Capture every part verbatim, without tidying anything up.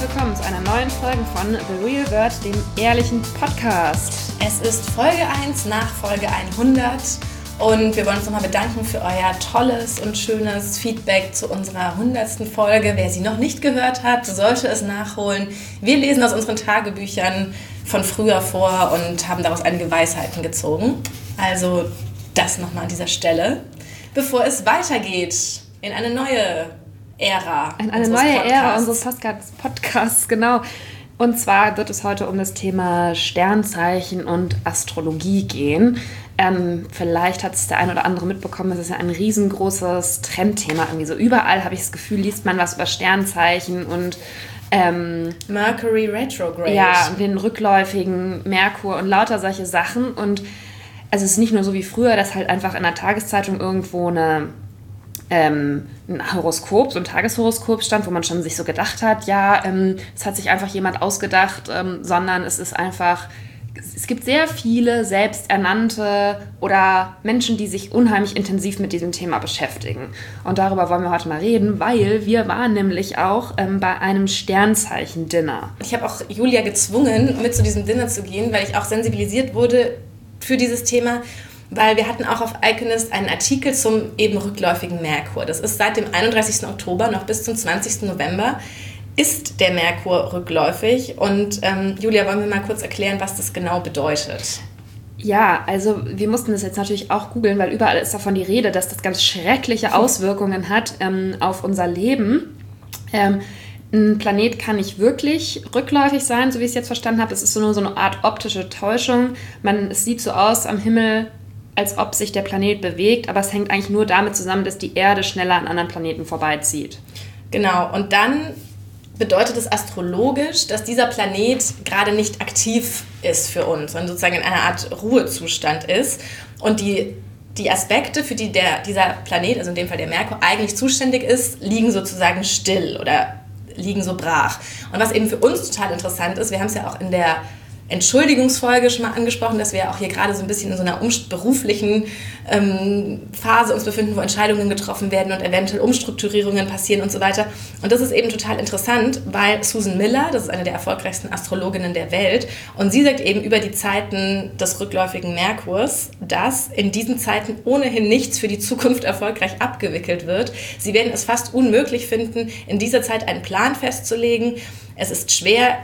willkommen zu einer neuen Folge von The Real Word, dem ehrlichen Podcast. Es ist Folge eins nach Folge hundert und wir wollen uns nochmal bedanken für euer tolles und schönes Feedback zu unserer hundertsten Folge. Wer sie noch nicht gehört hat, sollte es nachholen. Wir lesen aus unseren Tagebüchern von früher vor und haben daraus einige Weisheiten gezogen. Also das nochmal an dieser Stelle, bevor es weitergeht in eine neue Ära. In eine neue Podcasts. Ära unseres Podcasts, genau. Und zwar wird es heute um das Thema Sternzeichen und Astrologie gehen. Ähm, vielleicht hat es der ein oder andere mitbekommen, das ist ja ein riesengroßes Trendthema. Irgendwie so überall habe ich das Gefühl, liest man was über Sternzeichen und ähm, Mercury Retrograde. Ja, den rückläufigen Merkur und lauter solche Sachen. Und also es ist nicht nur so wie früher, dass halt einfach in der Tageszeitung irgendwo eine Ähm, ein Horoskop, so ein Tageshoroskop stand, wo man schon sich so gedacht hat, ja, ähm, es hat sich einfach jemand ausgedacht, ähm, sondern es ist einfach, es gibt sehr viele selbsternannte oder Menschen, die sich unheimlich intensiv mit diesem Thema beschäftigen. Und darüber wollen wir heute mal reden, weil wir waren nämlich auch ähm, bei einem Sternzeichen-Dinner. Ich habe auch Julia gezwungen, mit zu diesem Dinner zu gehen, weil ich auch sensibilisiert wurde für dieses Thema. Weil wir hatten auch auf Iconist einen Artikel zum eben rückläufigen Merkur. Das ist seit dem einunddreißigsten Oktober noch bis zum zwanzigsten November ist der Merkur rückläufig. Und ähm, Julia, wollen wir mal kurz erklären, was das genau bedeutet? Ja, also wir mussten das jetzt natürlich auch googeln, weil überall ist davon die Rede, dass das ganz schreckliche Auswirkungen hat ähm, auf unser Leben. Ähm, Ein Planet kann nicht wirklich rückläufig sein, so wie ich es jetzt verstanden habe. Es ist nur so eine Art optische Täuschung. Man, es sieht so aus am Himmel, als ob sich der Planet bewegt, aber es hängt eigentlich nur damit zusammen, dass die Erde schneller an anderen Planeten vorbeizieht. Genau, und dann bedeutet es astrologisch, dass dieser Planet gerade nicht aktiv ist für uns, sondern sozusagen in einer Art Ruhezustand ist. Und die, die Aspekte, für die der, dieser Planet, also in dem Fall der Merkur, eigentlich zuständig ist, liegen sozusagen still oder liegen so brach. Und was eben für uns total interessant ist, wir haben es ja auch in der Entschuldigungsfolge schon mal angesprochen, dass wir auch hier gerade so ein bisschen in so einer um- beruflichen ähm, Phase uns befinden, wo Entscheidungen getroffen werden und eventuell Umstrukturierungen passieren und so weiter. Und das ist eben total interessant, weil Susan Miller, das ist eine der erfolgreichsten Astrologinnen der Welt, und sie sagt eben über die Zeiten des rückläufigen Merkurs, dass in diesen Zeiten ohnehin nichts für die Zukunft erfolgreich abgewickelt wird. Sie werden es fast unmöglich finden, in dieser Zeit einen Plan festzulegen. Es ist schwer,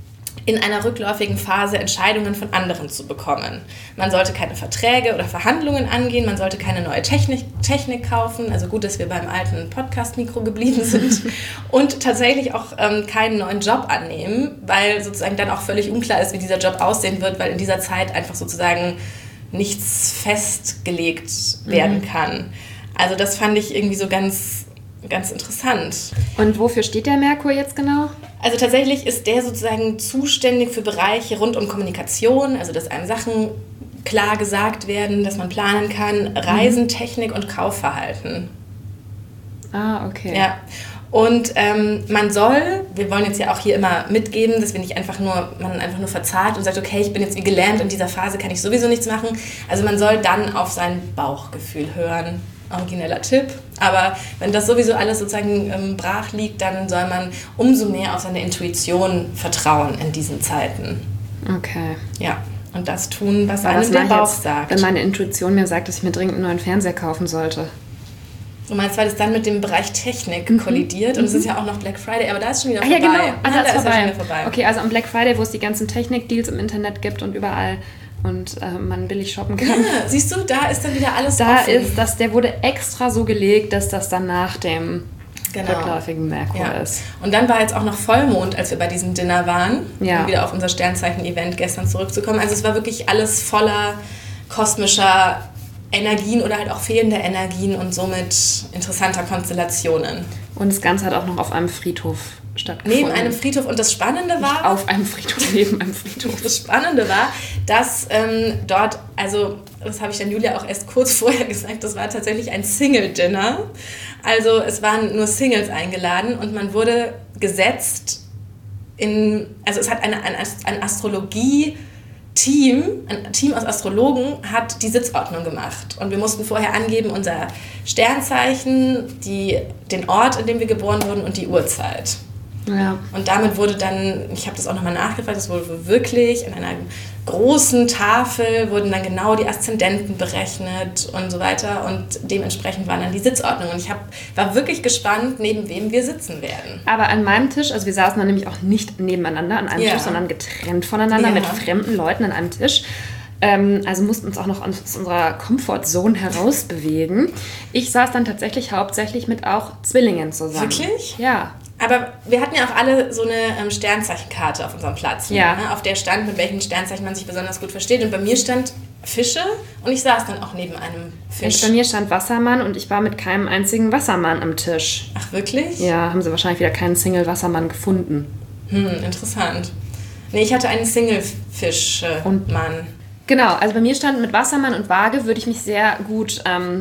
in einer rückläufigen Phase Entscheidungen von anderen zu bekommen. Man sollte keine Verträge oder Verhandlungen angehen, man sollte keine neue Technik, Technik kaufen, also gut, dass wir beim alten Podcast-Mikro geblieben sind, und tatsächlich auch ähm, keinen neuen Job annehmen, weil sozusagen dann auch völlig unklar ist, wie dieser Job aussehen wird, weil in dieser Zeit einfach sozusagen nichts festgelegt werden mhm. kann. Also das fand ich irgendwie so ganz... ganz interessant. Und wofür steht der Merkur jetzt genau? Also tatsächlich ist der sozusagen zuständig für Bereiche rund um Kommunikation, also dass einem Sachen klar gesagt werden, dass man planen kann, Reisen, mhm. Technik und Kaufverhalten. Ah, okay. Ja. Und ähm, man soll, wir wollen jetzt ja auch hier immer mitgeben, dass wir nicht einfach nur, man einfach nur verzahlt und sagt, okay, ich bin jetzt wie gelähmt, in dieser Phase kann ich sowieso nichts machen. Also man soll dann auf sein Bauchgefühl hören. Origineller Tipp, aber wenn das sowieso alles sozusagen ähm, brach liegt, dann soll man umso mehr auf seine Intuition vertrauen in diesen Zeiten. Okay. Ja, und das tun, was aber einem der Bauch jetzt, sagt. Wenn meine Intuition mir sagt, dass ich mir dringend einen neuen Fernseher kaufen sollte. Du meinst, weil das dann mit dem Bereich Technik mhm. kollidiert, und es mhm. ist ja auch noch Black Friday, aber da ist schon wieder ah, vorbei. Ja, genau, ah, da, da ist, ist vorbei. ja schon wieder vorbei. Okay, also am Black Friday, wo es die ganzen Technik-Deals im Internet gibt und überall und äh, man billig shoppen kann. Ja, siehst du, da ist dann wieder alles da offen. ist das, der wurde extra so gelegt, dass das dann nach dem genau. rückläufigen Merkur ja. ist. Und dann war jetzt auch noch Vollmond, als wir bei diesem Dinner waren, ja. um wieder auf unser Sternzeichen-Event gestern zurückzukommen. Also es war wirklich alles voller kosmischer Energien oder halt auch fehlender Energien und somit interessanter Konstellationen. Und das Ganze hat auch noch auf einem Friedhof stattgefunden. Neben einem Friedhof. Und das Spannende war... Nicht auf einem Friedhof, neben einem Friedhof. Das Spannende war, dass ähm, dort, also das habe ich dann Julia auch erst kurz vorher gesagt, das war tatsächlich ein Single-Dinner. Also es waren nur Singles eingeladen und man wurde gesetzt in... Also es hat eine, eine, eine Astrologie... Team, ein Team aus Astrologen hat die Sitzordnung gemacht. Und wir mussten vorher angeben unser Sternzeichen, die, den Ort, in dem wir geboren wurden und die Uhrzeit. Ja. Und damit wurde dann, ich habe das auch nochmal nachgefragt, das wurde wirklich an einer großen Tafel wurden dann genau die Aszendenten berechnet und so weiter und dementsprechend waren dann die Sitzordnungen. Und ich hab, war wirklich gespannt, neben wem wir sitzen werden. Aber an meinem Tisch, also wir saßen dann nämlich auch nicht nebeneinander an einem Ja. Tisch, sondern getrennt voneinander Ja. mit fremden Leuten an einem Tisch. Ähm, also mussten uns auch noch aus unserer Comfortzone herausbewegen. Ich saß dann tatsächlich hauptsächlich mit auch Zwillingen zusammen. Wirklich? Ja. Aber wir hatten ja auch alle so eine ähm, Sternzeichenkarte auf unserem Platz, Ja. ne? Auf der stand, mit welchen Sternzeichen man sich besonders gut versteht. Und bei mir stand Fische und ich saß dann auch neben einem Fisch. Und bei mir stand Wassermann und ich war mit keinem einzigen Wassermann am Tisch. Ach, wirklich? Ja, haben sie wahrscheinlich wieder keinen Single-Wassermann gefunden. Hm, interessant. Nee, ich hatte einen Single-Fisch-Mann. Genau, also bei mir stand mit Wassermann und Waage würde ich mich sehr gut ähm,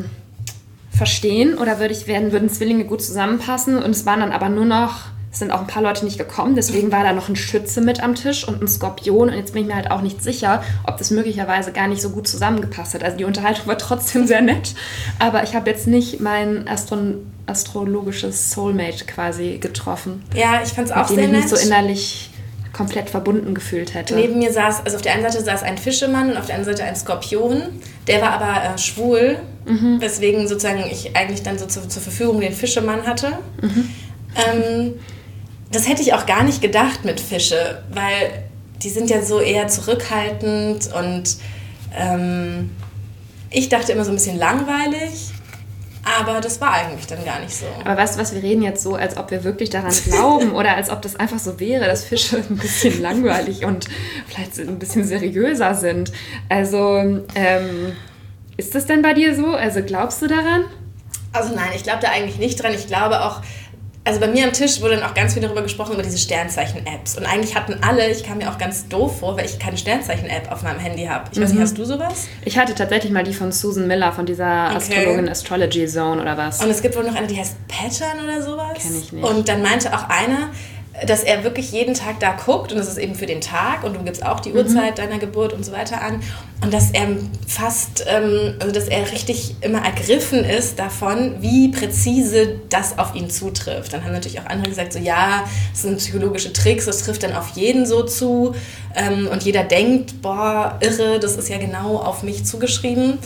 verstehen oder würde ich werden, würden Zwillinge gut zusammenpassen und es waren dann aber nur noch, es sind auch ein paar Leute nicht gekommen, deswegen war da noch ein Schütze mit am Tisch und ein Skorpion und jetzt bin ich mir halt auch nicht sicher, ob das möglicherweise gar nicht so gut zusammengepasst hat. Also die Unterhaltung war trotzdem sehr nett, aber ich habe jetzt nicht mein Astro- astrologisches Soulmate quasi getroffen. Ja, ich fand es auch mit dem sehr ich nett. mich so innerlich komplett verbunden gefühlt hätte. Neben mir saß, also auf der einen Seite saß ein Fischemann und auf der anderen Seite ein Skorpion. Der war aber äh, schwul, mhm. weswegen sozusagen ich eigentlich dann so zu, zur Verfügung den Fischemann hatte. Mhm. Ähm, das hätte ich auch gar nicht gedacht mit Fische, weil die sind ja so eher zurückhaltend und ähm, ich dachte immer so ein bisschen langweilig. Aber das war eigentlich dann gar nicht so. Aber weißt du was, wir reden jetzt so, als ob wir wirklich daran glauben oder als ob das einfach so wäre, dass Fische ein bisschen langweilig und vielleicht ein bisschen seriöser sind. Also, ähm, ist das denn bei dir so? Also glaubst du daran? Also nein, ich glaube da eigentlich nicht dran. Ich glaube auch, also bei mir am Tisch wurde dann auch ganz viel darüber gesprochen, über diese Sternzeichen-Apps. Und eigentlich hatten alle, ich kam mir auch ganz doof vor, weil ich keine Sternzeichen-App auf meinem Handy habe. Ich weiß nicht, hast du sowas? Ich hatte tatsächlich mal die von Susan Miller, von dieser Okay. Astrologin Astrology Zone oder was. Und es gibt wohl noch eine, die heißt Pattern oder sowas. Kenn ich nicht. Und dann meinte auch einer, dass er wirklich jeden Tag da guckt und das ist eben für den Tag und du gibst auch die Uhrzeit deiner Geburt und so weiter an und dass er fast, ähm, also dass er richtig immer ergriffen ist davon, wie präzise das auf ihn zutrifft. Dann haben natürlich auch andere gesagt, so ja, das sind psychologische Tricks, das trifft dann auf jeden so zu ähm, und jeder denkt, boah, irre, das ist ja genau auf mich zugeschrieben.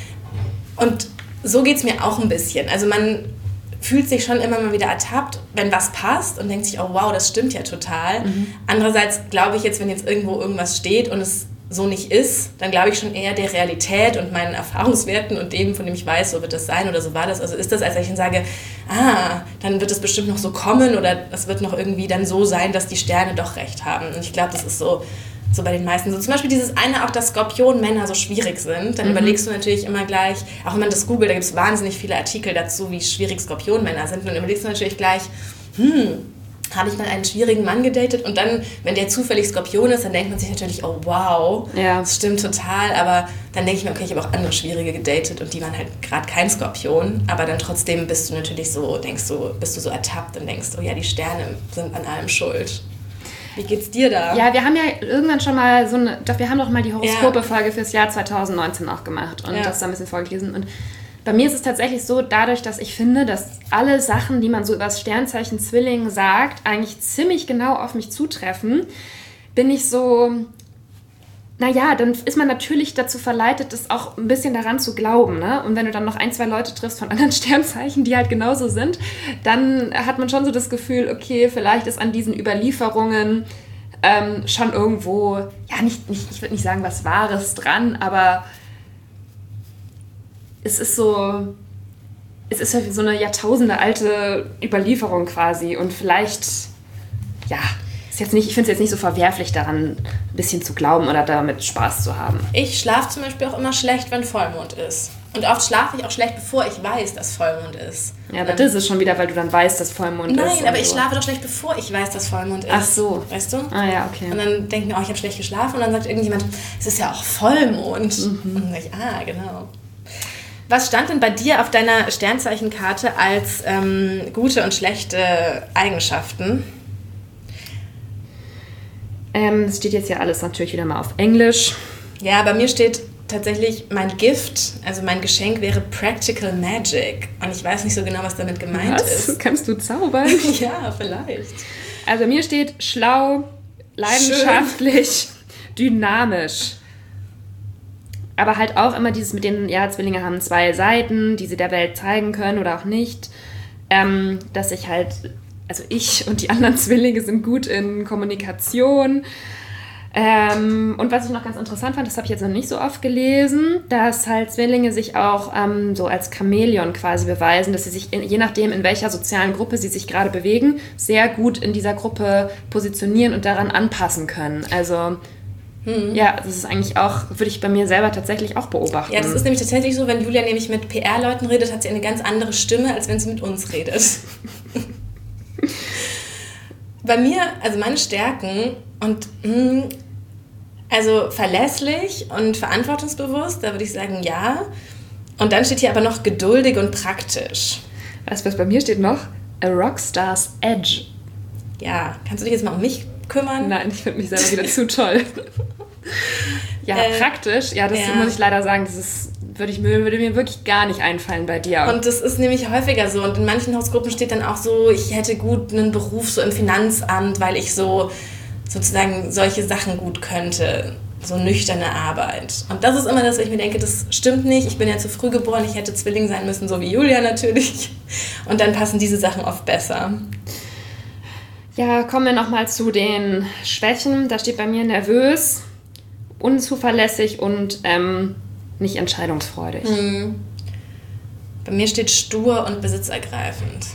Und so geht es mir auch ein bisschen. Also man fühlt sich schon immer mal wieder ertappt, wenn was passt und denkt sich, oh wow, das stimmt ja total. Mhm. Andererseits glaube ich jetzt, wenn jetzt irgendwo irgendwas steht und es so nicht ist, dann glaube ich schon eher der Realität und meinen Erfahrungswerten und dem, von dem ich weiß, so wird das sein oder so war das. Also ist das, als ich dann sage, ah, dann wird es bestimmt noch so kommen oder es wird noch irgendwie dann so sein, dass die Sterne doch recht haben. Und ich glaube, das ist so so bei den meisten. So zum Beispiel dieses eine auch, dass Skorpionmänner so schwierig sind. Dann mhm. überlegst du natürlich immer gleich, auch wenn man das googelt, da gibt es wahnsinnig viele Artikel dazu, wie schwierig Skorpionmänner sind. Und dann überlegst du natürlich gleich, hm, habe ich mal einen schwierigen Mann gedatet? Und dann, wenn der zufällig Skorpion ist, dann denkt man sich natürlich, oh wow, ja. das stimmt total. Aber dann denke ich mir, okay, ich habe auch andere Schwierige gedatet und die waren halt gerade kein Skorpion. Aber dann trotzdem bist du natürlich so, denkst du, bist du so ertappt und denkst, oh ja, die Sterne sind an allem schuld. Wie geht's dir da? Ja, wir haben ja irgendwann schon mal so eine, doch wir haben doch mal die Horoskope-Folge fürs Jahr zwanzig neunzehn auch gemacht und ja. das da ein bisschen vorgelesen. Und bei mir ist es tatsächlich so, dadurch, dass ich finde, dass alle Sachen, die man so über das Sternzeichen Zwilling sagt, eigentlich ziemlich genau auf mich zutreffen, bin ich so, naja, dann ist man natürlich dazu verleitet, das auch ein bisschen daran zu glauben, ne? Und wenn du dann noch ein, zwei Leute triffst von anderen Sternzeichen, die halt genauso sind, dann hat man schon so das Gefühl, okay, vielleicht ist an diesen Überlieferungen ähm, schon irgendwo, ja, nicht, nicht ich würde nicht sagen was Wahres dran, aber es ist so, es ist so eine Jahrtausende alte Überlieferung quasi und vielleicht, ja, ist jetzt nicht, ich finde es jetzt nicht so verwerflich daran, ein bisschen zu glauben oder damit Spaß zu haben. Ich schlafe zum Beispiel auch immer schlecht, wenn Vollmond ist. Und oft schlafe ich auch schlecht, bevor ich weiß, dass Vollmond ist. Ja, aber ähm, das ist schon wieder, weil du dann weißt, dass Vollmond nein, ist. Nein, aber ich so. schlafe doch schlecht, bevor ich weiß, dass Vollmond ist. Ach so. Weißt du? Ah ja, okay. Und dann denke ich mir, oh, ich habe schlecht geschlafen. Und dann sagt irgendjemand, es ist ja auch Vollmond. Mhm. Und dann sage ich, ah, genau. Was stand denn bei dir auf deiner Sternzeichenkarte als ähm, gute und schlechte Eigenschaften? Ähm, es steht jetzt ja alles natürlich wieder mal auf Englisch. Ja, bei mir steht tatsächlich, mein Gift, also mein Geschenk wäre Practical Magic. Und ich weiß nicht so genau, was damit gemeint was? ist. Kannst du zaubern? Ja, vielleicht. Also mir steht schlau, leidenschaftlich, schön. Dynamisch. Aber halt auch immer dieses mit den, ja, Zwillinge haben zwei Seiten, die sie der Welt zeigen können oder auch nicht. Ähm, dass ich halt, also ich und die anderen Zwillinge sind gut in Kommunikation. Ähm, und was ich noch ganz interessant fand, das habe ich jetzt noch nicht so oft gelesen, dass halt Zwillinge sich auch ähm, so als Chamäleon quasi beweisen, dass sie sich, in, je nachdem in welcher sozialen Gruppe sie sich gerade bewegen, sehr gut in dieser Gruppe positionieren und daran anpassen können. Also hm. ja, das ist eigentlich auch, würde ich bei mir selber tatsächlich auch beobachten. Ja, das ist nämlich tatsächlich so, wenn Julia nämlich mit P R-Leuten redet, hat sie eine ganz andere Stimme, als wenn sie mit uns redet. Bei mir, also meine Stärken und mh, also verlässlich und verantwortungsbewusst, da würde ich sagen, ja. Und dann steht hier aber noch geduldig und praktisch. Weißt du, was bei mir steht noch? A Rockstar's Edge. Ja, kannst du dich jetzt mal um mich kümmern? Nein, ich finde mich selber wieder zu toll. Ja, äh, praktisch. Ja, das ja. muss ich leider sagen, das ist, würde, ich, würde mir wirklich gar nicht einfallen bei dir. Und das ist nämlich häufiger so. Und in manchen Hausgruppen steht dann auch so, ich hätte gut einen Beruf so im Finanzamt, weil ich so sozusagen solche Sachen gut könnte. So nüchterne Arbeit. Und das ist immer das, wo ich mir denke, das stimmt nicht. Ich bin ja zu früh geboren, ich hätte Zwilling sein müssen, so wie Julia natürlich. Und dann passen diese Sachen oft besser. Ja, kommen wir nochmal zu den Schwächen. Da steht bei mir nervös, unzuverlässig und ähm, nicht entscheidungsfreudig. Hm. Bei mir steht stur und besitzergreifend.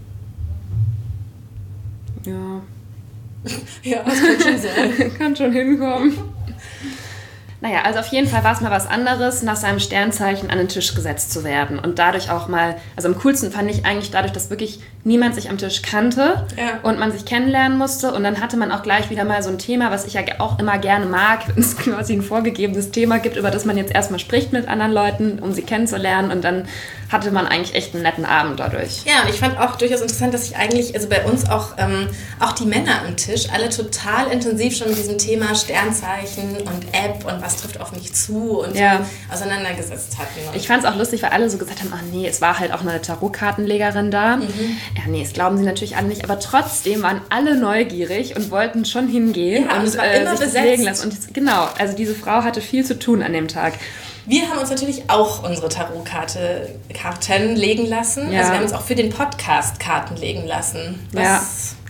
Ja. Ja, das kann schon sein. Kann schon hinkommen. Naja, also auf jeden Fall war es mal was anderes, nach seinem Sternzeichen an den Tisch gesetzt zu werden. Und dadurch auch mal, also am coolsten fand ich eigentlich dadurch, dass wirklich niemand sich am Tisch kannte ja. und man sich kennenlernen musste. Und dann hatte man auch gleich wieder mal so ein Thema, was ich ja auch immer gerne mag, wenn es quasi ein vorgegebenes Thema gibt, über das man jetzt erstmal spricht mit anderen Leuten, um sie kennenzulernen. Und dann hatte man eigentlich echt einen netten Abend dadurch. Ja, und ich fand auch durchaus interessant, dass sich eigentlich, also bei uns auch, ähm, auch die Männer am Tisch alle total intensiv schon mit diesem Thema Sternzeichen und App und was trifft auf mich zu und ja. so auseinandergesetzt hatten. Und ich fand es auch lustig, weil alle so gesagt haben, ach nee, es war halt auch eine Tarotkartenlegerin da. Mhm. Ja, nee, das glauben sie natürlich alle nicht, aber trotzdem waren alle neugierig und wollten schon hingehen ja, und, und es war äh, immer sich das legen lassen. Und genau, also diese Frau hatte viel zu tun an dem Tag. Wir haben uns natürlich auch unsere Tarotkarte Karten legen lassen. Ja. Also wir haben uns auch für den Podcast Karten legen lassen. Was ja.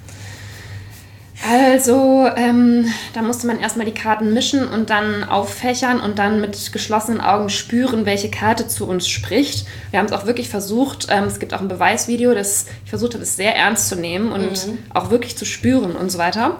Also, ähm, da musste man erstmal die Karten mischen und dann auffächern und dann mit geschlossenen Augen spüren, welche Karte zu uns spricht. Wir haben es auch wirklich versucht, ähm, es gibt auch ein Beweisvideo, das ich versucht habe, es sehr ernst zu nehmen und mhm. auch wirklich zu spüren und so weiter.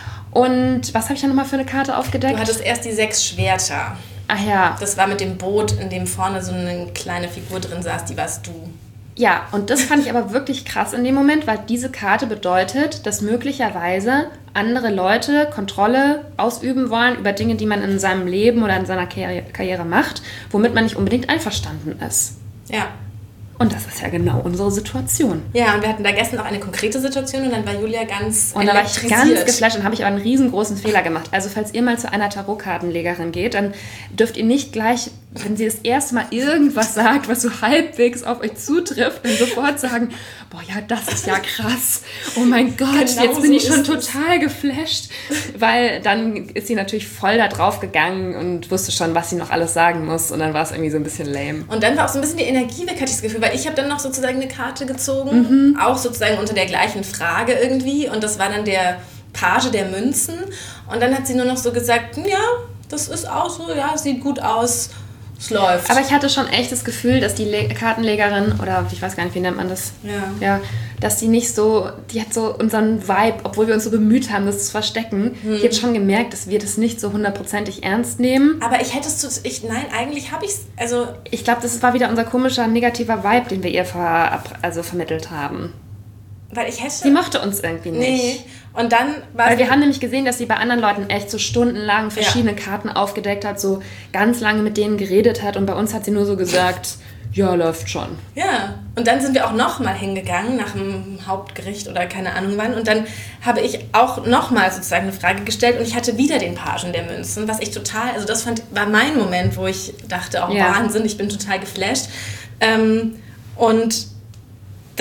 Und was habe ich dann nochmal für eine Karte aufgedeckt? Du hattest erst die sechs Schwerter. Ach ja. Das war mit dem Boot, in dem vorne so eine kleine Figur drin saß, die warst du. Ja, und das fand ich aber wirklich krass in dem Moment, weil diese Karte bedeutet, dass möglicherweise andere Leute Kontrolle ausüben wollen über Dinge, die man in seinem Leben oder in seiner Karriere macht, womit man nicht unbedingt einverstanden ist. Ja. Und das ist ja genau unsere Situation. Ja, und wir hatten da gestern auch eine konkrete Situation und dann war Julia ganz Und da war ich ganz geflasht und habe ich aber einen riesengroßen Fehler gemacht. Also falls ihr mal zu einer Tarotkartenlegerin geht, dann dürft ihr nicht gleich, wenn sie das erste Mal irgendwas sagt, was so halbwegs auf euch zutrifft, dann sofort sagen, boah, ja, das ist ja krass. Oh mein Gott, genau jetzt bin so ich schon total geflasht. Weil dann ist sie natürlich voll da drauf gegangen und wusste schon, was sie noch alles sagen muss. Und dann war es irgendwie so ein bisschen lame. Und dann war auch so ein bisschen die Energie weg, hatte ich das Gefühl, weil ich habe dann noch sozusagen eine Karte gezogen, mhm. auch sozusagen unter der gleichen Frage irgendwie. Und das war dann der Page der Münzen. Und dann hat sie nur noch so gesagt, ja, das ist auch so, ja, sieht gut aus. Es läuft. Aber ich hatte schon echt das Gefühl, dass die Le- Kartenlegerin, oder ich weiß gar nicht, wie nennt man das? Ja. Ja, dass die nicht so, die hat so unseren Vibe, obwohl wir uns so bemüht haben, das zu verstecken, hm. die hat schon gemerkt, dass wir das nicht so hundertprozentig ernst nehmen. Aber ich hätte es, zu, ich, nein, eigentlich habe ich es, also... Ich glaube, das war wieder unser komischer, negativer Vibe, den wir ihr ver, also vermittelt haben. Weil ich hätte... Sie mochte uns irgendwie nicht. Nee. Und dann war Weil wir haben nämlich gesehen, dass sie bei anderen Leuten echt so stundenlang verschiedene ja. Karten aufgedeckt hat, so ganz lange mit denen geredet hat und bei uns hat sie nur so gesagt, ja, läuft schon. Ja, und dann sind wir auch nochmal hingegangen nach dem Hauptgericht oder keine Ahnung wann und dann habe ich auch nochmal sozusagen eine Frage gestellt und ich hatte wieder den Pagen der Münzen, was ich total, also das fand, war mein Moment, wo ich dachte, oh ja. Wahnsinn, ich bin total geflasht. Ähm, und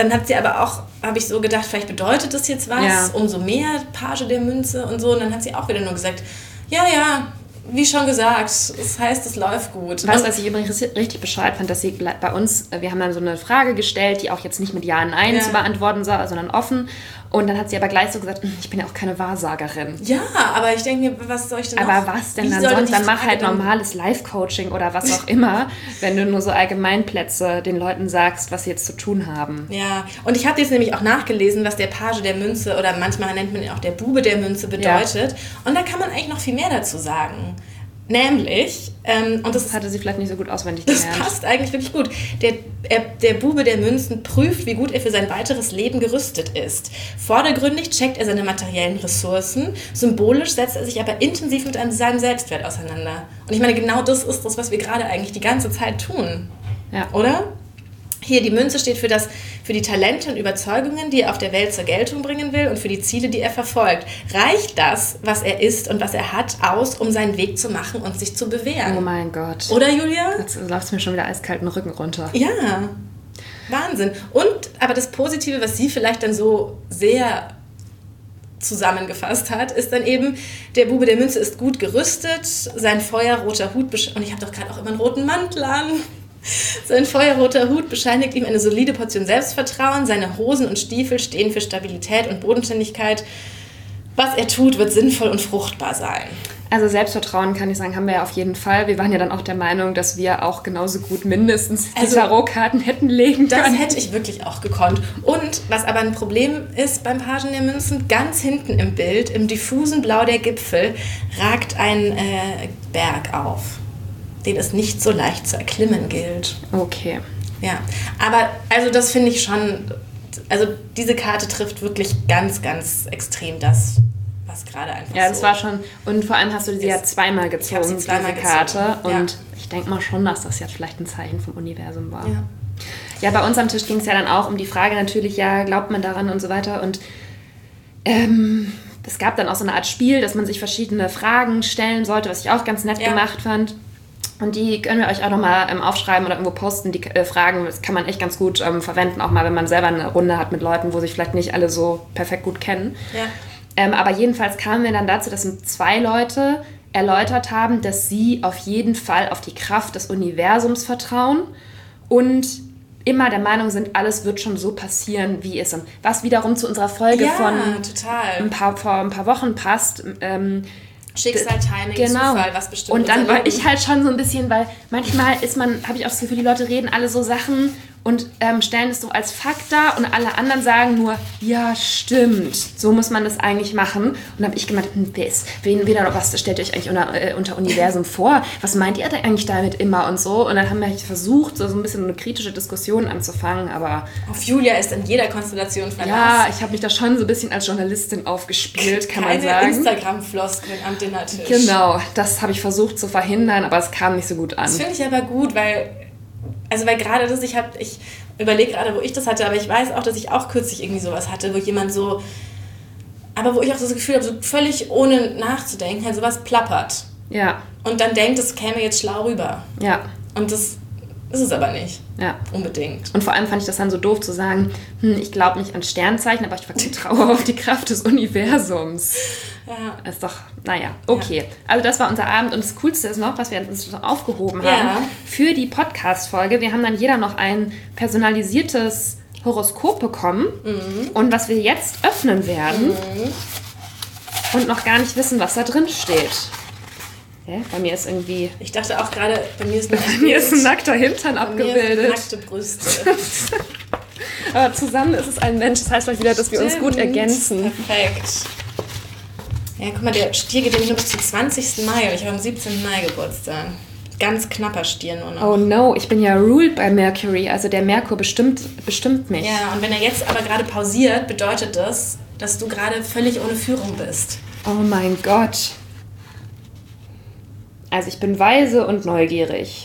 dann hat sie aber auch, habe ich so gedacht, vielleicht bedeutet das jetzt was, ja. umso mehr Page der Münze und so. Und dann hat sie auch wieder nur gesagt, ja, ja, wie schon gesagt, das heißt, es läuft gut. Was, was ich übrigens richtig bescheuert fand, dass sie bei uns, wir haben dann so eine Frage gestellt, die auch jetzt nicht mit Ja und Nein ja. zu beantworten soll, sondern offen. Und dann hat sie aber gleich so gesagt, ich bin ja auch keine Wahrsagerin. Ja, aber ich denke mir, was soll ich denn Aber noch, was denn dann sonst? Dann mach halt normales Live-Coaching oder was auch immer, wenn du nur so Allgemeinplätze den Leuten sagst, was sie jetzt zu tun haben. Ja, und ich habe jetzt nämlich auch nachgelesen, was der Page der Münze oder manchmal nennt man ihn auch der Bube der Münze bedeutet. Ja. Und da kann man eigentlich noch viel mehr dazu sagen. Nämlich, ähm, und das, das hatte sie vielleicht nicht so gut auswendig das gelernt. Das passt eigentlich wirklich gut. Der, er, der Bube der Münzen prüft, wie gut er für sein weiteres Leben gerüstet ist. Vordergründig checkt er seine materiellen Ressourcen, symbolisch setzt er sich aber intensiv mit seinem Selbstwert auseinander. Und ich meine, genau das ist das, was wir gerade eigentlich die ganze Zeit tun. Ja. Oder? Hier, die Münze steht für, das, für die Talente und Überzeugungen, die er auf der Welt zur Geltung bringen will und für die Ziele, die er verfolgt. Reicht das, was er ist und was er hat, aus, um seinen Weg zu machen und sich zu bewähren? Oh mein Gott. Oder, Julia? Jetzt läuft mir schon wieder eiskalten Rücken runter. Ja, Wahnsinn. Und aber das Positive, was sie vielleicht dann so sehr zusammengefasst hat, ist dann eben, der Bube der Münze ist gut gerüstet, sein feuerroter Hut, besch- und ich habe doch gerade auch immer einen roten Mantel an. Sein feuerroter Hut bescheinigt ihm eine solide Portion Selbstvertrauen. Seine Hosen und Stiefel stehen für Stabilität und Bodenständigkeit. Was er tut, wird sinnvoll und fruchtbar sein. Also Selbstvertrauen, kann ich sagen, haben wir ja auf jeden Fall. Wir waren ja dann auch der Meinung, dass wir auch genauso gut mindestens die also, Tarotkarten hätten legen können. Das hätte ich wirklich auch gekonnt. Und was aber ein Problem ist beim Pagen der Münzen, ganz hinten im Bild, im diffusen Blau der Gipfel, ragt ein äh, Berg auf, den es nicht so leicht zu erklimmen gilt. Okay. Ja, aber also das finde ich schon, also diese Karte trifft wirklich ganz, ganz extrem das, was gerade einfach Ja, das so war schon, und vor allem hast du sie ja zweimal gezogen, sie zweimal diese Karte. Gezogen. Und ja. ich denke mal schon, dass das jetzt vielleicht ein Zeichen vom Universum war. Ja, ja bei uns am Tisch ging es ja dann auch um die Frage natürlich, ja, glaubt man daran und so weiter. Und ähm, es gab dann auch so eine Art Spiel, dass man sich verschiedene Fragen stellen sollte, was ich auch ganz nett ja. gemacht fand. Und die können wir euch auch nochmal ähm, aufschreiben oder irgendwo posten, die äh, Fragen. Das kann man echt ganz gut ähm, verwenden, auch mal, wenn man selber eine Runde hat mit Leuten, wo sich vielleicht nicht alle so perfekt gut kennen. Ja. Ähm, aber jedenfalls kamen wir dann dazu, dass zwei Leute erläutert haben, dass sie auf jeden Fall auf die Kraft des Universums vertrauen und immer der Meinung sind, alles wird schon so passieren, wie es ist. Was wiederum zu unserer Folge ja, von total. Ein paar, vor ein paar Wochen passt. Ähm, Schicksal, Timing, genau. Zufall, was bestimmt. Und dann war ich halt schon so ein bisschen, weil manchmal ist man, habe ich auch das Gefühl, die Leute reden alle so Sachen und ähm, stellen es so als Fakt dar und alle anderen sagen nur, ja, stimmt, so muss man das eigentlich machen. Und dann habe ich gemeint, hm, wer ist, wen, wen oder was stellt ihr euch eigentlich unter, äh, unter Universum vor? Was meint ihr da eigentlich damit immer und so? Und dann haben wir halt versucht, so, so ein bisschen eine kritische Diskussion anzufangen, aber... Auf Julia ist in jeder Konstellation Verlass. Ja, ich habe mich da schon so ein bisschen als Journalistin aufgespielt, kann Keine man sagen. Instagram-Floskeln am Dinnertisch. Genau, das habe ich versucht zu verhindern, aber es kam nicht so gut an. Das finde ich aber gut, weil... Also weil gerade das, ich habe, ich überlege gerade, wo ich das hatte, aber ich weiß auch, dass ich auch kürzlich irgendwie sowas hatte, wo jemand so, aber wo ich auch das Gefühl habe, so völlig ohne nachzudenken, halt sowas plappert. Ja. Und dann denkt, es käme jetzt schlau rüber. Ja. Und das ist es aber nicht. Ja. Unbedingt. Und vor allem fand ich das dann so doof zu sagen, hm, ich glaube nicht an Sternzeichen, aber ich vertraue auf die Kraft des Universums. Ja. Ist doch, naja, okay. Ja. Also das war unser Abend und das Coolste ist noch, was wir uns aufgehoben haben, ja. für die Podcast-Folge. Wir haben dann jeder noch ein personalisiertes Horoskop bekommen mhm. und was wir jetzt öffnen werden mhm. und noch gar nicht wissen, was da drin steht. Hä? Bei mir ist irgendwie... Ich dachte auch gerade, bei mir ist, bei mir ist ein nackter Hintern bei abgebildet. Mir nackte Brüste. Aber zusammen ist es ein Mensch. Das heißt mal wieder, dass wir Stimmt. uns gut ergänzen. Perfekt. Ja, guck mal, der Stier geht nämlich nur bis zum zwanzigsten Mai und ich habe am siebzehnten Mai Geburtstag. Ganz knapper Stier nur noch. Oh no, ich bin ja ruled by Mercury, also der Merkur bestimmt, bestimmt mich. Ja, und wenn er jetzt aber gerade pausiert, bedeutet das, dass du gerade völlig ohne Führung bist. Oh mein Gott. Also ich bin weise und neugierig.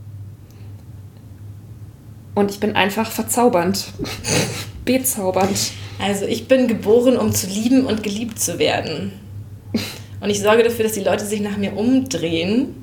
Und ich bin einfach verzaubernd. Bezaubernd. Also ich bin geboren, um zu lieben und geliebt zu werden. Und ich sorge dafür, dass die Leute sich nach mir umdrehen.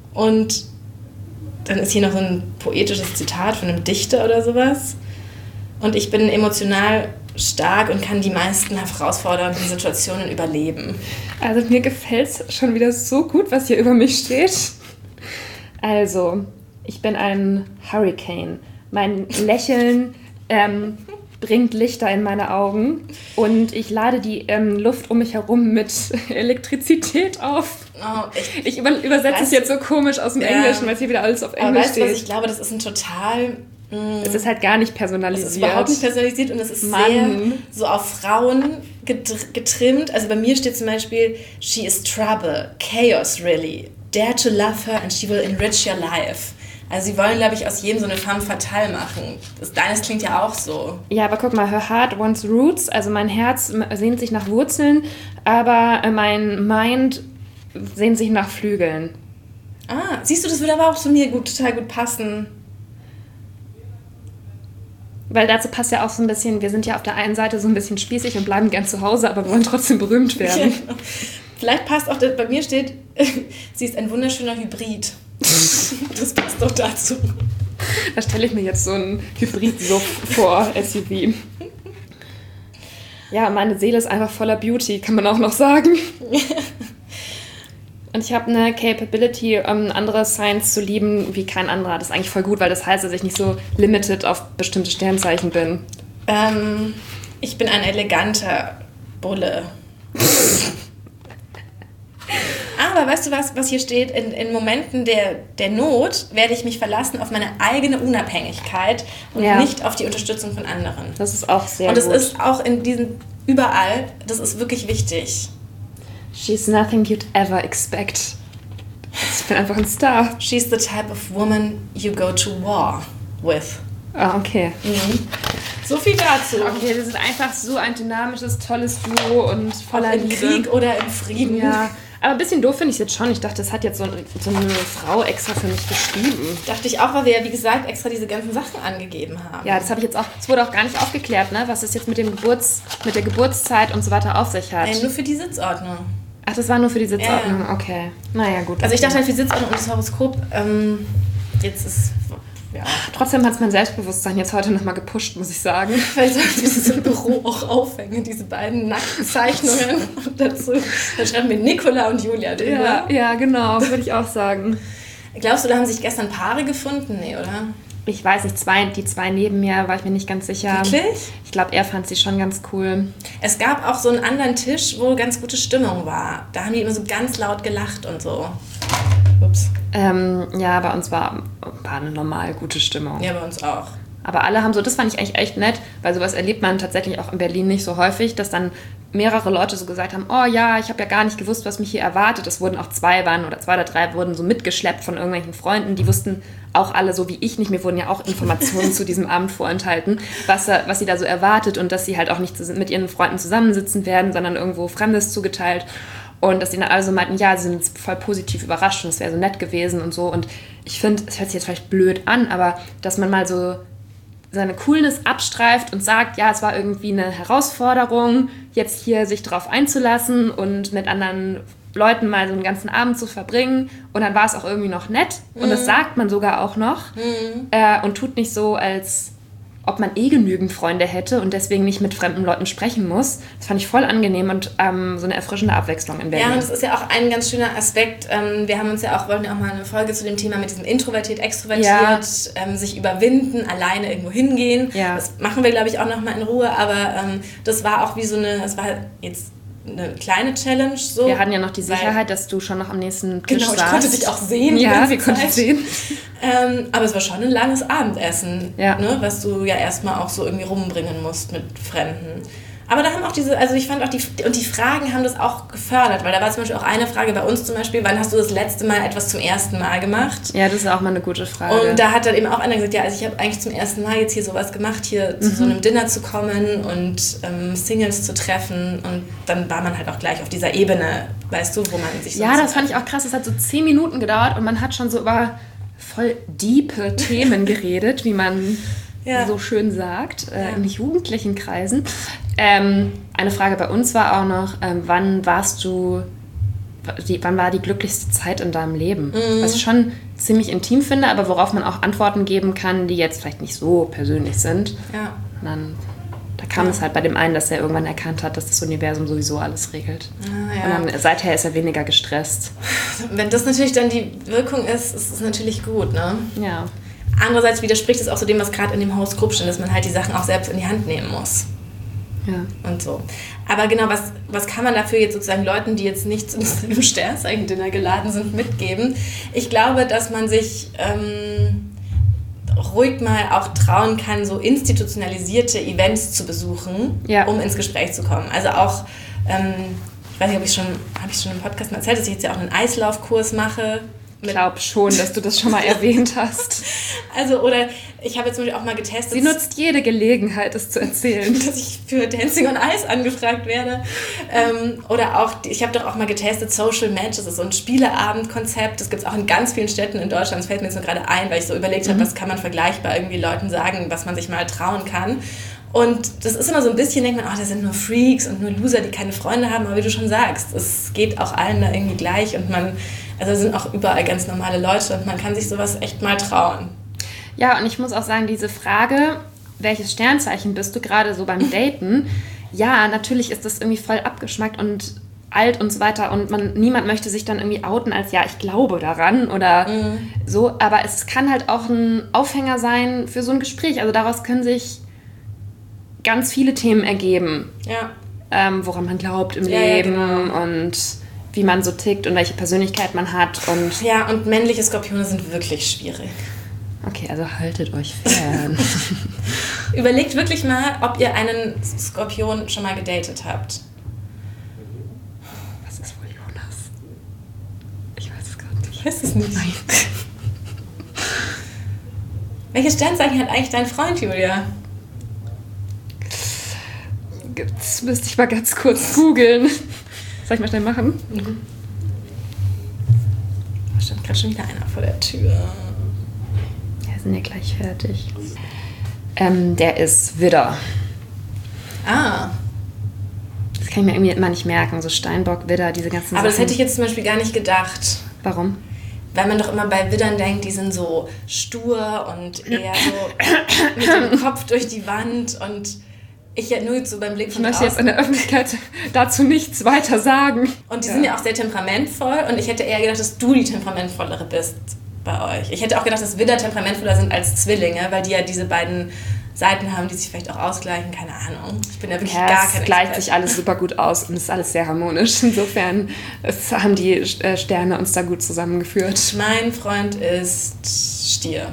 Und dann ist hier noch so ein poetisches Zitat von einem Dichter oder sowas. Und ich bin emotional stark und kann die meisten herausfordernden Situationen überleben. Also mir gefällt es schon wieder so gut, was hier über mich steht. Also, ich bin ein Hurricane. Mein Lächeln ähm, bringt Lichter in meine Augen und ich lade die ähm, Luft um mich herum mit Elektrizität auf. Oh, ich ich über, übersetze es jetzt so komisch aus dem ja. Englischen, weil es hier wieder alles auf Englisch aber weißt steht. Was ich glaube, das ist ein total... Es ist halt gar nicht personalisiert. Es ist überhaupt nicht personalisiert und es ist Mann. sehr so auf Frauen getrimmt. Also bei mir steht zum Beispiel, she is trouble, chaos really, dare to love her and she will enrich your life. Also sie wollen, glaube ich, aus jedem so eine femme fatale machen. Das, deines klingt ja auch so. Ja, aber guck mal, her heart wants roots, also mein Herz sehnt sich nach Wurzeln, aber mein Mind sehnt sich nach Flügeln. Ah, siehst du, das würde aber auch zu mir gut, total gut passen. Weil dazu passt ja auch so ein bisschen, wir sind ja auf der einen Seite so ein bisschen spießig und bleiben gern zu Hause, aber wollen trotzdem berühmt werden. Ja. Vielleicht passt auch, bei mir steht, sie ist ein wunderschöner Hybrid. Das passt doch dazu. Da stelle ich mir jetzt so einen Hybrid-Suff vor, S U V. Ja, meine Seele ist einfach voller Beauty, kann man auch noch sagen. Und ich habe eine Capability, um andere Signs zu lieben wie kein anderer. Das ist eigentlich voll gut, weil das heißt, dass ich nicht so limited auf bestimmte Sternzeichen bin. Ähm, ich bin ein eleganter Bulle. Aber weißt du was, was hier steht? In, in Momenten der, der Not werde ich mich verlassen auf meine eigene Unabhängigkeit und ja. nicht auf die Unterstützung von anderen. Das ist auch sehr gut. Und das gut. ist auch in diesen, überall, das ist wirklich wichtig. She's nothing you'd ever expect. Ich bin einfach ein Star. She's the type of woman you go to war with. Ah, okay. Mhm. So viel dazu. Okay, das ist einfach so ein dynamisches, tolles Duo und voller Liebe. Im Krieg oder im Frieden. Ja. Aber ein bisschen doof finde ich es jetzt schon. Ich dachte, das hat jetzt so, so eine Frau extra für mich geschrieben. Dachte ich auch, weil wir ja, wie gesagt, extra diese ganzen Sachen angegeben haben. Ja, das habe ich jetzt auch, es wurde auch gar nicht aufgeklärt, ne, was es jetzt mit dem Geburts, mit der Geburtszeit und so weiter auf sich hat. Nein, nur für die Sitzordnung. Ach, das war nur für die Sitzordnung, ja. Okay. Naja, gut. Also ich dachte halt für die Sitzordnung und das Horoskop, ähm, jetzt ist... Ja. Trotzdem hat es mein Selbstbewusstsein jetzt heute nochmal gepusht, muss ich sagen. Weil ich dieses im Büro auch aufhänge, diese beiden nackten Zeichnungen. Und dazu, da schreiben wir Nicola und Julia drüber. Ja, ja, genau, würde ich auch sagen. Glaubst du, da haben sich gestern Paare gefunden? Nee, oder? Ich weiß nicht, zwei, die zwei neben mir, war ich mir nicht ganz sicher. Wirklich? Ich glaube, er fand sie schon ganz cool. Es gab auch so einen anderen Tisch, wo ganz gute Stimmung war. Da haben die immer so ganz laut gelacht und so. Ups. Ähm, ja, bei uns war, war eine normal gute Stimmung. Ja, bei uns auch. Aber alle haben so, das fand ich eigentlich echt nett, weil sowas erlebt man tatsächlich auch in Berlin nicht so häufig, dass dann mehrere Leute so gesagt haben, oh ja, ich habe ja gar nicht gewusst, was mich hier erwartet. Es wurden auch zwei waren oder zwei oder drei wurden so mitgeschleppt von irgendwelchen Freunden, die wussten auch alle so wie ich nicht, mir wurden ja auch Informationen zu diesem Abend vorenthalten, was, was sie da so erwartet und dass sie halt auch nicht mit ihren Freunden zusammensitzen werden, sondern irgendwo Fremdes zugeteilt. Und dass die dann also meinten, ja, sie sind voll positiv überrascht und es wäre so nett gewesen und so. Und ich finde, es hört sich jetzt vielleicht blöd an, aber dass man mal so seine Coolness abstreift und sagt, ja, es war irgendwie eine Herausforderung, jetzt hier sich drauf einzulassen und mit anderen Leuten mal so einen ganzen Abend zu verbringen. Und dann war es auch irgendwie noch nett. Und mhm. das sagt man sogar auch noch. Mhm. Äh, und tut nicht so, als ob man eh genügend Freunde hätte und deswegen nicht mit fremden Leuten sprechen muss. Das fand ich voll angenehm und ähm, so eine erfrischende Abwechslung in Berlin. Ja, und das ist ja auch ein ganz schöner Aspekt. Ähm, wir haben uns ja auch, wollten ja auch mal eine Folge zu dem Thema mit diesem introvertiert, extrovertiert, ja. ähm, sich überwinden, alleine irgendwo hingehen. Ja. Das machen wir, glaube ich, auch noch mal in Ruhe, aber ähm, das war auch wie so eine, es war jetzt eine kleine Challenge. So, wir hatten ja noch die Sicherheit, dass du schon noch am nächsten Tisch genau, saßt. Genau, ich konnte dich auch sehen. Ja, wir konnten dich sehen. Ähm, aber es war schon ein langes Abendessen, ja. ne, was du ja erstmal auch so irgendwie rumbringen musst mit Fremden. Aber da haben auch diese, also ich fand auch die, und die Fragen haben das auch gefördert, weil da war zum Beispiel auch eine Frage bei uns zum Beispiel, wann hast du das letzte Mal etwas zum ersten Mal gemacht? Ja, das ist auch mal eine gute Frage. Und da hat dann eben auch einer gesagt, ja, also ich habe eigentlich zum ersten Mal jetzt hier sowas gemacht, hier mhm. zu so einem Dinner zu kommen und ähm, Singles zu treffen und dann war man halt auch gleich auf dieser Ebene, weißt du, wo man sich so... Ja, das fand ich auch krass, es hat so zehn Minuten gedauert und man hat schon so über voll diepe Themen geredet, wie man... Ja. so schön sagt, äh, ja. in jugendlichen Kreisen. Ähm, eine Frage bei uns war auch noch, ähm, wann warst du, die, wann war die glücklichste Zeit in deinem Leben? Mhm. Was ich schon ziemlich intim finde, aber worauf man auch Antworten geben kann, die jetzt vielleicht nicht so persönlich sind. Ja. Und dann da kam ja. es halt bei dem einen, dass er irgendwann erkannt hat, dass das Universum sowieso alles regelt. Ah, ja. Und dann seither ist er weniger gestresst. Wenn das natürlich dann die Wirkung ist, ist es natürlich gut, ne? Ja. Andererseits widerspricht es auch so dem, was gerade in dem Horoskop steht, dass man halt die Sachen auch selbst in die Hand nehmen muss. Ja. Und so. Aber genau, was, was kann man dafür jetzt sozusagen Leuten, die jetzt nicht zu einem Sternzeichen-Dinner geladen sind, mitgeben? Ich glaube, dass man sich ähm, ruhig mal auch trauen kann, so institutionalisierte Events zu besuchen, ja. um ins Gespräch zu kommen. Also auch, ähm, ich weiß nicht, ob ich schon, habe ich schon im Podcast mal erzählt, dass ich jetzt ja auch einen Eislaufkurs mache. Ich glaube schon, dass du das schon mal erwähnt hast. Also, oder ich habe jetzt zum Beispiel auch mal getestet. Sie nutzt jede Gelegenheit, es zu erzählen. Dass ich für Dancing on Ice angefragt werde. Ähm, oder auch, ich habe doch auch mal getestet, Social Match, das ist so ein Spieleabendkonzept. Das gibt es auch in ganz vielen Städten in Deutschland. Das fällt mir jetzt nur gerade ein, weil ich so überlegt mhm. habe, was kann man vergleichbar irgendwie Leuten sagen, was man sich mal trauen kann. Und das ist immer so ein bisschen, denkt man, ach, das sind nur Freaks und nur Loser, die keine Freunde haben. Aber wie du schon sagst, es geht auch allen da irgendwie gleich und man, also sind auch überall ganz normale Leute und man kann sich sowas echt mal trauen. Ja, und ich muss auch sagen, diese Frage, welches Sternzeichen bist du, gerade so beim Daten, ja, natürlich ist das irgendwie voll abgeschmackt und alt und so weiter und man, niemand möchte sich dann irgendwie outen als, ja, ich glaube daran oder mhm. so, aber es kann halt auch ein Aufhänger sein für so ein Gespräch. Also daraus können sich ganz viele Themen ergeben, ja. ähm, woran man glaubt im ja, Leben ja, genau. und wie man so tickt und welche Persönlichkeit man hat. Und ja, und männliche Skorpione sind wirklich schwierig. Okay, also haltet euch fern. Überlegt wirklich mal, ob ihr einen Skorpion schon mal gedatet habt. Was ist wohl Jonas? Ich weiß es gerade nicht. Ich weiß es nicht. Nein. Welches Sternzeichen hat eigentlich dein Freund, Julia? Das müsste ich mal ganz kurz googeln. Soll ich mal schnell machen? Mhm. Da stand gerade schon wieder einer vor der Tür. Wir sind ja gleich fertig. Ähm, der ist Widder. Ah. Das kann ich mir irgendwie immer nicht merken. So Steinbock, Widder, diese ganzen Aber Sachen. das hätte ich jetzt zum Beispiel gar nicht gedacht. Warum? Weil man doch immer bei Widdern denkt, die sind so stur und eher so mit dem Kopf durch die Wand und ich ja nur so beim Blick von Ich möchte draußen. jetzt in der Öffentlichkeit dazu nichts weiter sagen. Und die ja. sind ja auch sehr temperamentvoll und ich hätte eher gedacht, dass du die temperamentvollere bist bei euch. Ich hätte auch gedacht, dass Widder temperamentvoller sind als Zwillinge, weil die ja diese beiden Seiten haben, die sich vielleicht auch ausgleichen, keine Ahnung. Ich bin ja wirklich ja, gar kein kein Es gleicht Experte. sich alles super gut aus und es ist alles sehr harmonisch. Insofern es haben die Sterne uns da gut zusammengeführt. Mein Freund ist Stier.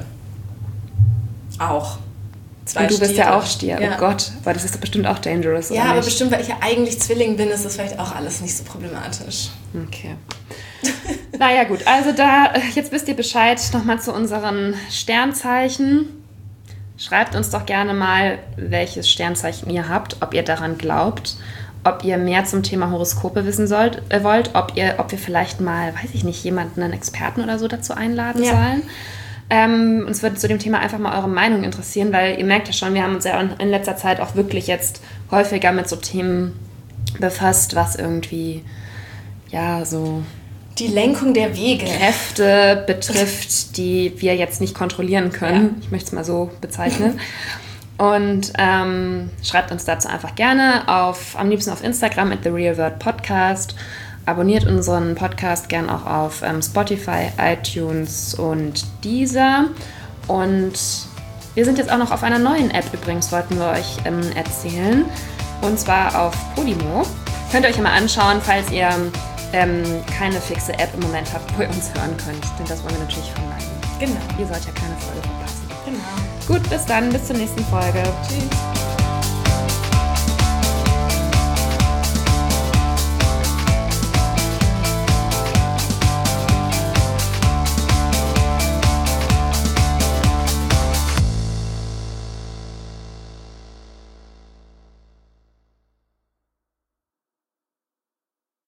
Auch. Zwei und du bist Stiere. ja auch Stier. Ja. Oh Gott, weil das ist doch bestimmt auch dangerous, Ja, oder aber nicht? bestimmt, weil ich ja eigentlich Zwilling bin, ist das vielleicht auch alles nicht so problematisch. Okay. Naja gut, also da, jetzt wisst ihr Bescheid, nochmal zu unseren Sternzeichen. Schreibt uns doch gerne mal, welches Sternzeichen ihr habt, ob ihr daran glaubt, ob ihr mehr zum Thema Horoskope wissen sollt, äh, wollt, ob ihr, ob wir vielleicht mal, weiß ich nicht, jemanden, einen Experten oder so dazu einladen Ja. sollen. Ähm, uns würde zu dem Thema einfach mal eure Meinung interessieren, weil ihr merkt ja schon, wir haben uns ja in letzter Zeit auch wirklich jetzt häufiger mit so Themen befasst, was irgendwie, ja, so Die Lenkung der Wege. Kräfte betrifft, die wir jetzt nicht kontrollieren können. Ja. Ich möchte es mal so bezeichnen. Und ähm, schreibt uns dazu einfach gerne auf, am liebsten auf Instagram at The Real World Podcast. Abonniert unseren Podcast gern auch auf ähm, Spotify, iTunes und Deezer. Und wir sind jetzt auch noch auf einer neuen App übrigens, wollten wir euch ähm, erzählen. Und zwar auf Podimo. Könnt ihr euch ja mal anschauen, falls ihr ähm, keine fixe App im Moment habt, wo ihr uns hören könnt. Denn das wollen wir natürlich vermeiden. Genau. Ihr sollt ja keine Folge verpassen. Genau. Gut, bis dann, bis zur nächsten Folge. Tschüss.